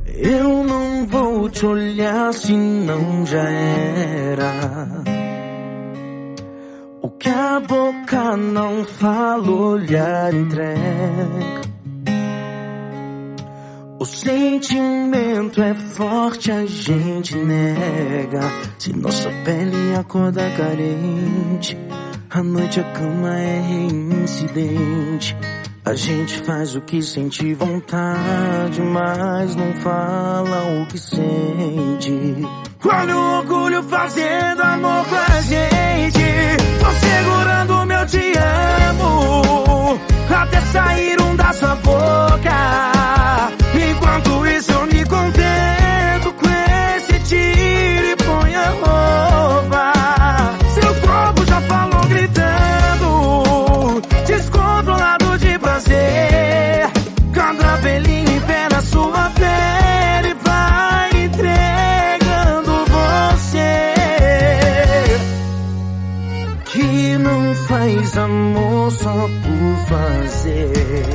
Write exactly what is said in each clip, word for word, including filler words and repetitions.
Eu não vou te olhar se não já era. O que a boca não fala, o olhar entrega. O sentimento é forte, a gente nega. Se nossa pele acorda carente, à noite a cama é reincidente. A gente faz o que sente vontade, mas não fala o que sente. Olha o orgulho fazendo amor com a gente. Tô segurando o meu te amo até sair um da sua boca. Enquanto isso eu me contento com esse tiro e põe a roupa. Seu corpo já falou gritando, descontrolado de prazer. Cada pelinho em pé na sua pele vai entregando você. Que não faz amor só por fazer.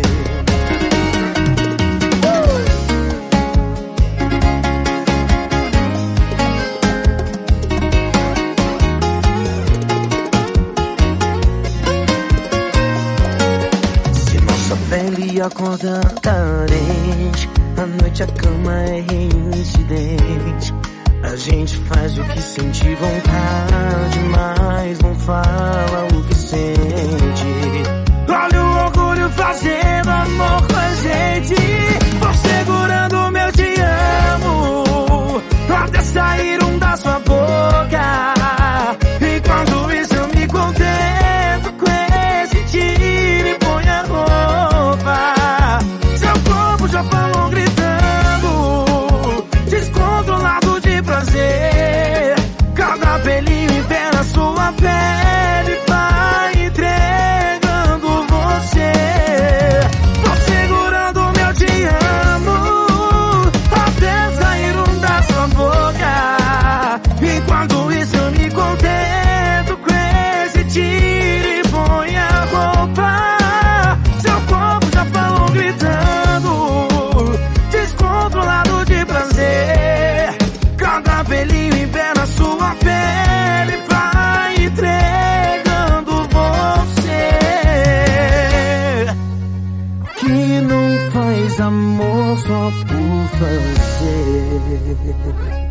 Pele acorda carente, à noite a cama é reincidente. A gente faz o que sente vontade, mas não fala o que sente. Olha o orgulho fazendo amor com a gente. Tô segurando o meu te amo até sair um da sua boca. Enquanto isso eu me contento com esse tiro e põe a roupa. Seu corpo já falou gritando, descontrolado de prazer. Cada pelinho em pé na sua pele vai entregando você. Tô segurando o meu te amo até sair um da sua boca. Enquanto isso eu me contento com esse tiro e põe a roupa. Seu corpo já falou gritando, descontrolado de prazer. Cada pelinho em pé na sua pele vai entregando você. Que não faz amor só por fazer.